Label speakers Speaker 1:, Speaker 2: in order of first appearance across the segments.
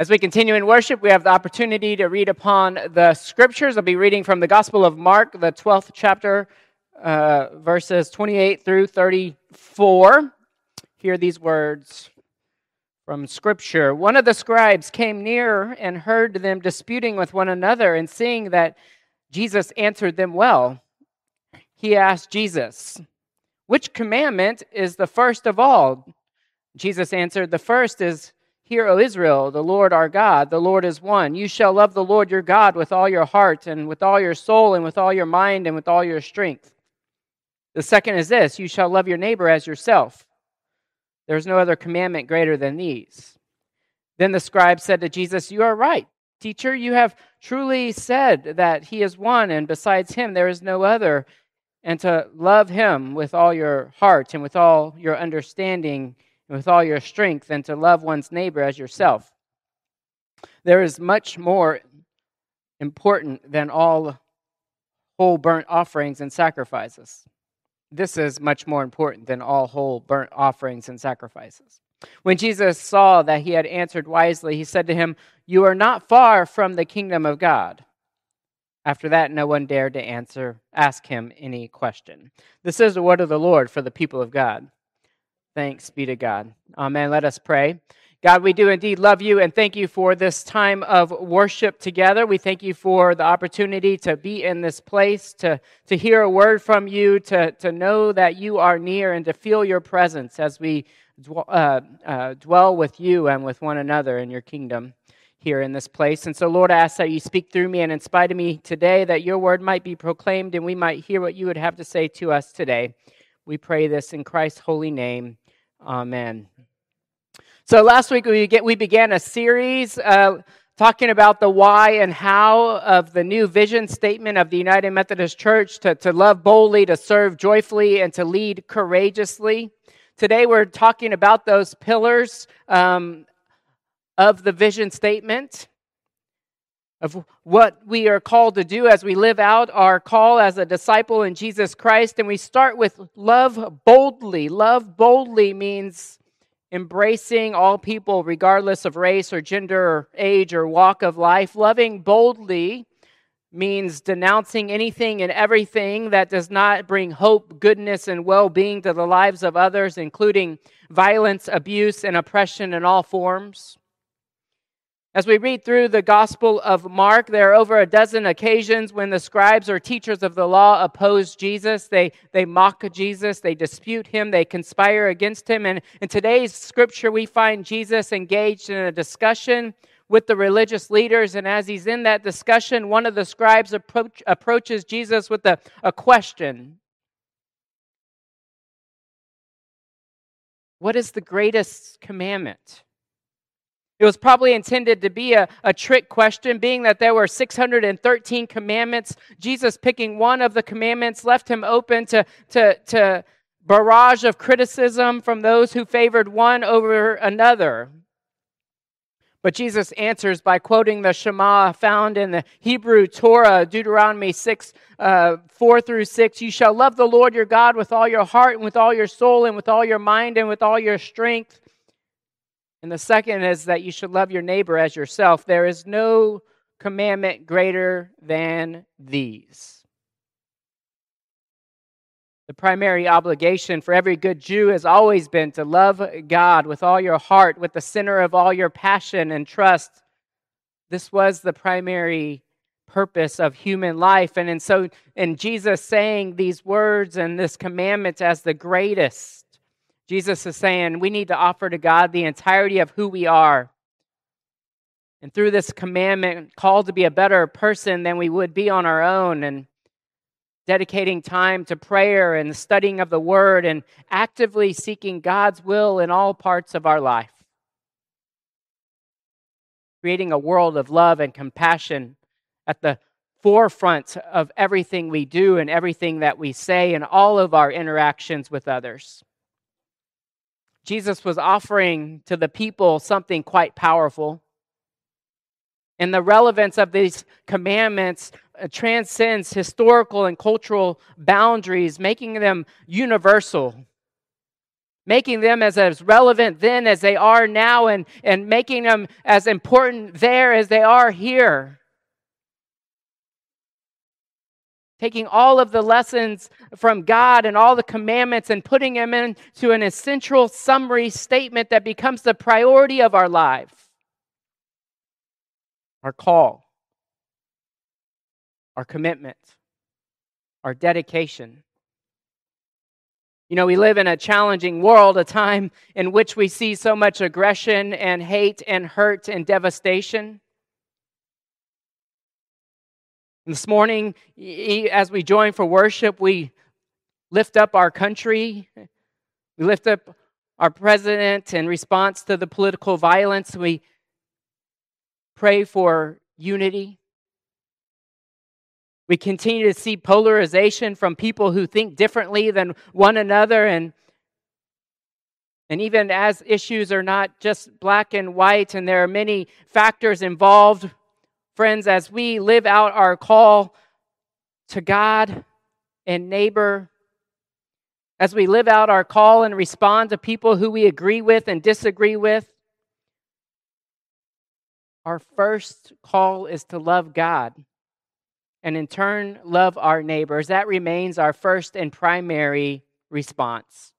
Speaker 1: As we continue in worship, we have the opportunity to read upon the scriptures. I'll be reading from the Gospel of Mark, the 12th chapter, verses 28 through 34. Hear these words from Scripture. One of the scribes came near and heard them disputing with one another, and seeing that Jesus answered them well, he asked Jesus, "Which commandment is the first of all?" Jesus answered, "The first is, 'Hear, O Israel, the Lord our God, the Lord is one. You shall love the Lord your God with all your heart and with all your soul and with all your mind and with all your strength.' The second is this, you shall love your neighbor as yourself. There is no other commandment greater than these." Then the scribe said to Jesus, "You are right, teacher. You have truly said that he is one, and besides him there is no other, and to love him with all your heart and with all your understanding and with all your strength, and to love one's neighbor as yourself. There is much more important than all whole burnt offerings and sacrifices." This is much more important than all whole burnt offerings and sacrifices. When Jesus saw that he had answered wisely, he said to him, "You are not far from the kingdom of God." After that, no one dared to ask him any question. This is the word of the Lord for the people of God. Thanks be to God. Amen. Let us pray. God, we do indeed love you and thank you for this time of worship together. We thank you for the opportunity to be in this place, to hear a word from you, to know that you are near, and to feel your presence as we dwell with you and with one another in your kingdom here in this place. And so, Lord, I ask that you speak through me and inspire me today, that your word might be proclaimed and we might hear what you would have to say to us today. We pray this in Christ's holy name. Amen. So last week we began a series talking about the why and how of the new vision statement of the United Methodist Church to love boldly, to serve joyfully, and to lead courageously. Today we're talking about those pillars of the vision statement, of what we are called to do as we live out our call as a disciple in Jesus Christ. And we start with love boldly. Love boldly means embracing all people regardless of race or gender or age or walk of life. Loving boldly means denouncing anything and everything that does not bring hope, goodness, and well-being to the lives of others, including violence, abuse, and oppression in all forms. As we read through the Gospel of Mark, there are over a dozen occasions when the scribes or teachers of the law oppose Jesus. They mock Jesus, they dispute him, they conspire against him. And in today's scripture, we find Jesus engaged in a discussion with the religious leaders. And as he's in that discussion, one of the scribes approaches Jesus with a question. What is the greatest commandment? It was probably intended to be a trick question, being that there were 613 commandments. Jesus picking one of the commandments left him open to barrage of criticism from those who favored one over another. But Jesus answers by quoting the Shema found in the Hebrew Torah, Deuteronomy 6, 4 through 6. "You shall love the Lord your God with all your heart and with all your soul and with all your mind and with all your strength." And the second is that you should love your neighbor as yourself. There is no commandment greater than these. The primary obligation for every good Jew has always been to love God with all your heart, with the center of all your passion and trust. This was the primary purpose of human life. And so in Jesus saying these words and this commandment as the greatest, Jesus is saying we need to offer to God the entirety of who we are. And through this commandment, called to be a better person than we would be on our own, and dedicating time to prayer and the studying of the Word and actively seeking God's will in all parts of our life. Creating a world of love and compassion at the forefront of everything we do and everything that we say and all of our interactions with others. Jesus was offering to the people something quite powerful. And the relevance of these commandments transcends historical and cultural boundaries, making them universal. making them as relevant then as they are now, and making them as important there as they are here. Taking all of the lessons from God and all the commandments and putting them into an essential summary statement that becomes the priority of our life. Our call, our commitment, our dedication. You know, we live in a challenging world, a time in which we see so much aggression and hate and hurt and devastation. This morning, as we join for worship, we lift up our country. We lift up our president in response to the political violence. We pray for unity. We continue to see polarization from people who think differently than one another. And even as issues are not just black and white, and there are many factors involved, friends, as we live out our call to God and neighbor, as we live out our call and respond to people who we agree with and disagree with, our first call is to love God and in turn love our neighbors. That remains our first and primary response.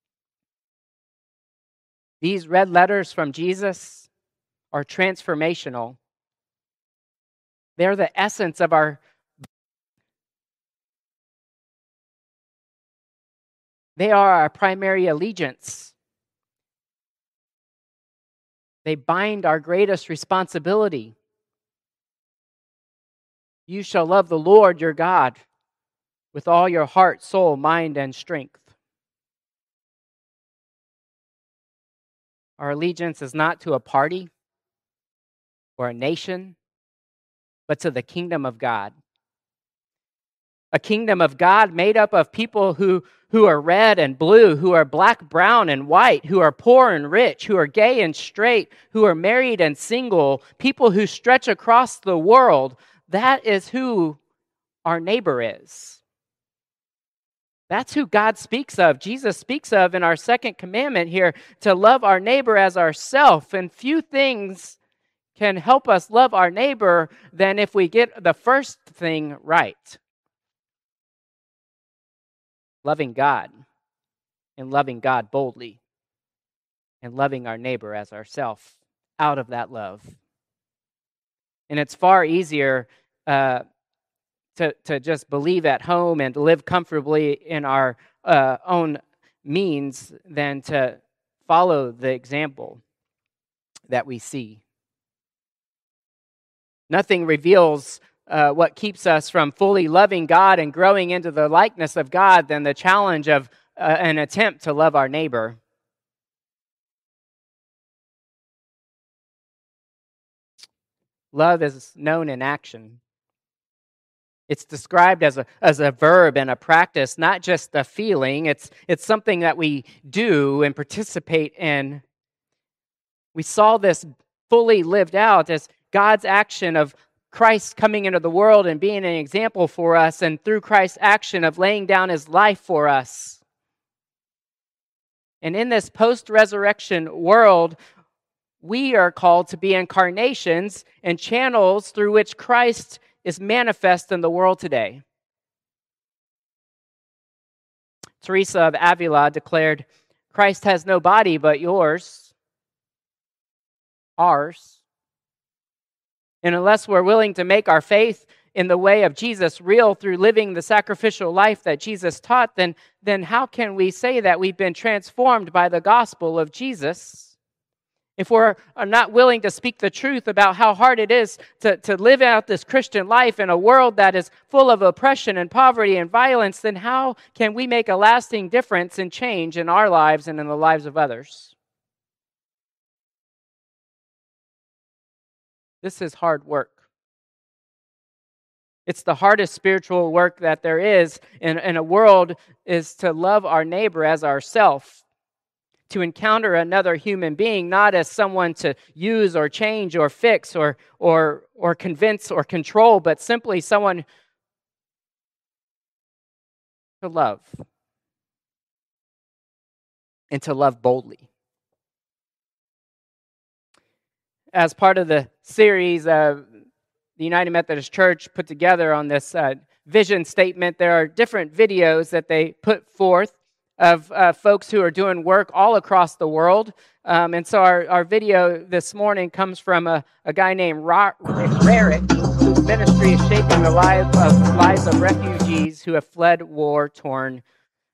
Speaker 1: These red letters from Jesus are transformational. They're the essence of our. They are our primary allegiance. They bind our greatest responsibility. You shall love the Lord your God with all your heart, soul, mind, and strength. Our allegiance is not to a party or a nation, but to the kingdom of God. A kingdom of God made up of people who are red and blue, who are black, brown, and white, who are poor and rich, who are gay and straight, who are married and single, people who stretch across the world. That is who our neighbor is. That's who God speaks of. Jesus speaks of in our second commandment here, to love our neighbor as ourself. And few things can help us love our neighbor than if we get the first thing right. Loving God, and loving God boldly, and loving our neighbor as ourself out of that love. And it's far easier to just believe at home and to live comfortably in our own means than to follow the example that we see. Nothing reveals what keeps us from fully loving God and growing into the likeness of God than the challenge of an attempt to love our neighbor. Love is known in action. It's described as a verb and a practice, not just a feeling. It's something that we do and participate in. We saw this fully lived out as God's action of Christ coming into the world and being an example for us, and through Christ's action of laying down his life for us. And in this post-resurrection world, we are called to be incarnations and channels through which Christ is manifest in the world today. Teresa of Avila declared, "Christ has no body but yours, ours. And unless we're willing to make our faith in the way of Jesus real through living the sacrificial life that Jesus taught, then how can we say that we've been transformed by the gospel of Jesus? If we're not willing to speak the truth about how hard it is to live out this Christian life in a world that is full of oppression and poverty and violence, then how can we make a lasting difference and change in our lives and in the lives of others?" This is hard work. It's the hardest spiritual work that there is in a world, is to love our neighbor as ourself, to encounter another human being not as someone to use or change or fix or convince or control, but simply someone to love. and to love boldly. As part of the series, the United Methodist Church put together on this vision statement, there are different videos that they put forth of folks who are doing work all across the world. And so our video this morning comes from a guy named Rarick, whose ministry is shaping the lives of refugees who have fled war-torn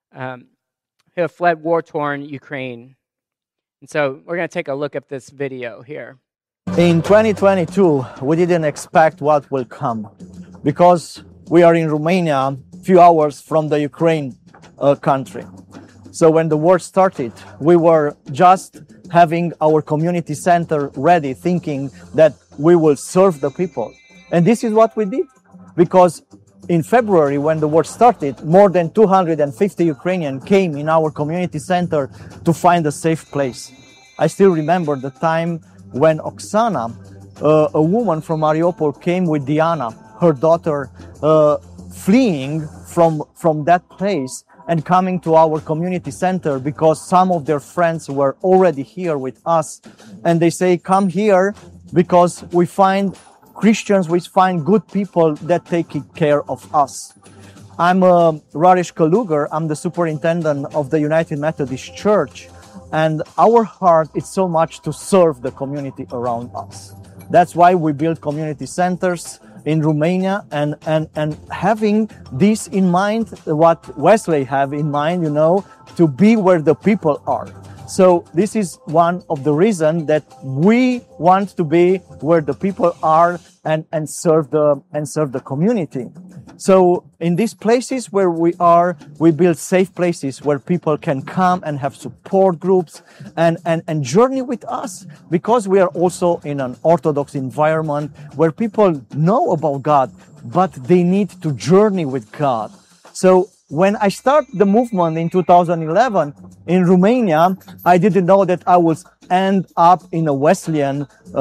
Speaker 1: Ukraine. And so we're going to take a look at this video here.
Speaker 2: In 2022, we didn't expect what will come because we are in Romania, a few hours from the Ukraine country. So when the war started, we were just having our community center ready, thinking that we will serve the people. And this is what we did, because in February, when the war started, more than 250 Ukrainians came in our community center to find a safe place. I still remember the time when Oksana, a woman from Mariupol, came with Diana, her daughter, fleeing from that place and coming to our community center because some of their friends were already here with us. And they say, come here because we find Christians, we find good people that take care of us. I'm Raresh Kalugar. I'm the superintendent of the United Methodist Church. And our heart is so much to serve the community around us. That's why we build community centers in Romania and having this in mind, what Wesley have in mind, to be where the people are. So this is one of the reasons that we want to be where the people are and serve the community. So in these places where we are, we build safe places where people can come and have support groups and journey with us, because we are also in an Orthodox environment where people know about God, but they need to journey with God. So when I started the movement in 2011 in Romania, I didn't know that I would end up in a Wesleyan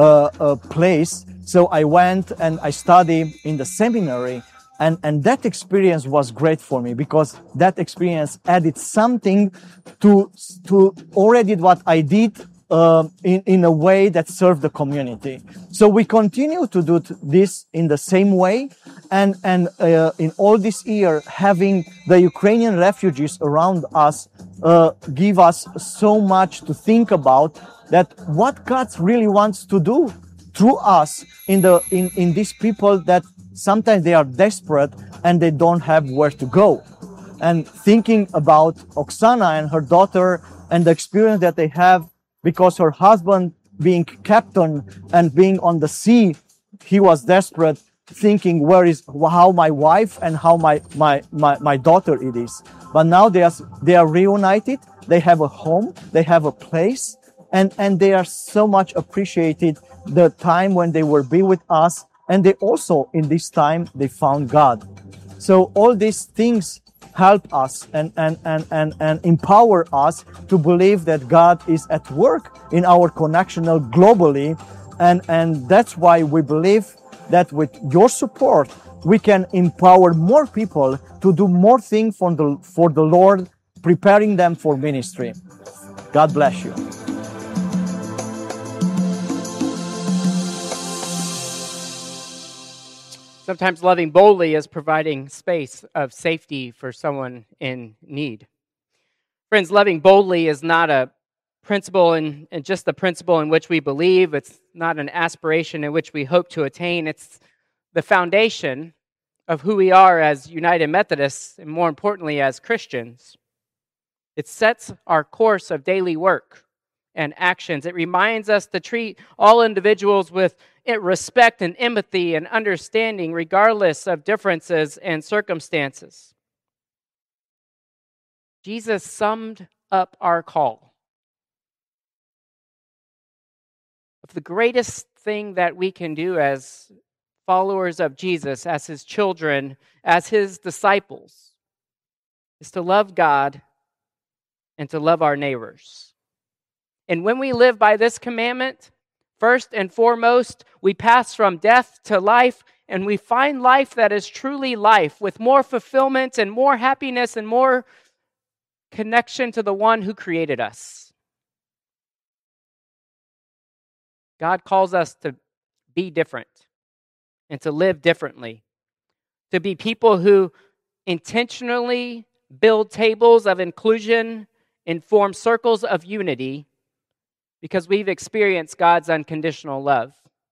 Speaker 2: place. So I went and I studied in the seminary. And that experience was great for me, because that experience added something to already what I did in a way that served the community. So we continue to do this in the same way. And in all this year, having the Ukrainian refugees around us give us so much to think about, that what God really wants to do through us in these people that sometimes they are desperate and they don't have where to go. And thinking about Oksana and her daughter and the experience that they have, because her husband being captain and being on the sea, he was desperate, thinking how my wife and how my daughter it is. But now they are reunited, they have a home, they have a place, and they are so much appreciated the time when they were be with us. And they also, in this time, they found God. So all these things help us and empower us to believe that God is at work in our connectional globally. And that's why we believe that with your support, we can empower more people to do more things for the Lord, preparing them for ministry. God bless you.
Speaker 1: Sometimes loving boldly is providing space of safety for someone in need. Friends, loving boldly is not a principle and just the principle in which we believe. It's not an aspiration in which we hope to attain. It's the foundation of who we are as United Methodists, and more importantly, as Christians. It sets our course of daily work and actions. It reminds us to treat all individuals with respect and empathy and understanding, regardless of differences and circumstances. Jesus summed up our call. The greatest thing that we can do as followers of Jesus, as his children, as his disciples, is to love God and to love our neighbors. And when we live by this commandment, first and foremost, we pass from death to life, and we find life that is truly life, with more fulfillment and more happiness and more connection to the one who created us. God calls us to be different and to live differently, to be people who intentionally build tables of inclusion and form circles of unity because we've experienced God's unconditional love.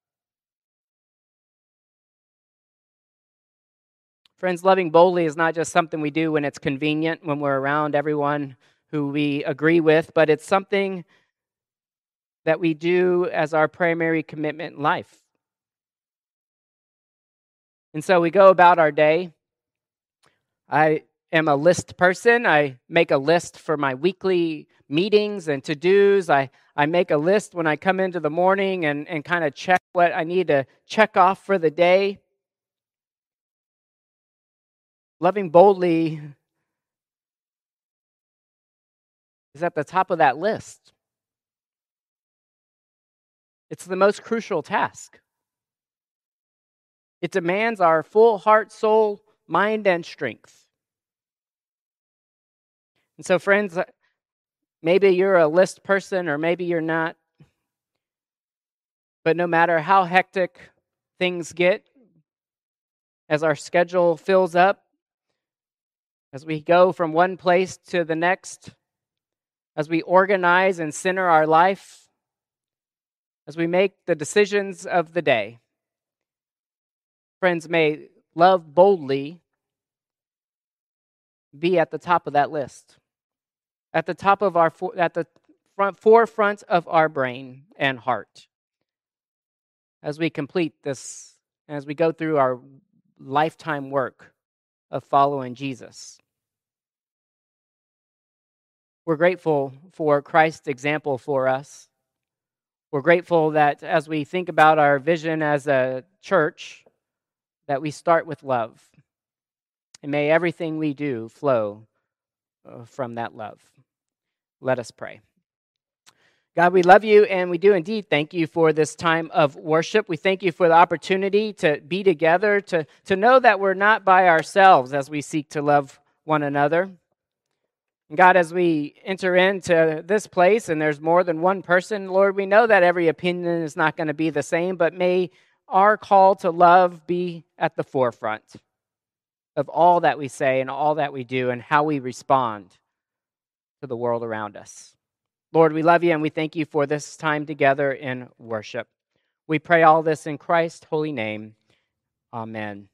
Speaker 1: Friends, loving boldly is not just something we do when it's convenient, when we're around everyone who we agree with, but it's something that we do as our primary commitment in life. And so we go about our day. I am a list person. I make a list for my weekly meetings and to-dos. I make a list when I come into the morning and kind of check what I need to check off for the day. Loving boldly is at the top of that list. It's the most crucial task. It demands our full heart, soul, mind, and strength. And so, friends, maybe you're a list person or maybe you're not. But no matter how hectic things get, as our schedule fills up, as we go from one place to the next, as we organize and center our life, as we make the decisions of the day, friends, may love boldly be at the top of that list, at the top of at the forefront of our brain and heart, as we complete this, as we go through our lifetime work of following Jesus. We're grateful for Christ's example for us. We're grateful that as we think about our vision as a church, that we start with love. And may everything we do flow from that love. Let us pray. God, we love you, and we do indeed thank you for this time of worship. We thank you for the opportunity to be together, to know that we're not by ourselves as we seek to love one another. And God, as we enter into this place and there's more than one person, Lord, we know that every opinion is not going to be the same, but may our call to love be at the forefront of all that we say and all that we do and how we respond to the world around us. Lord, we love you and we thank you for this time together in worship. We pray all this in Christ's holy name. Amen.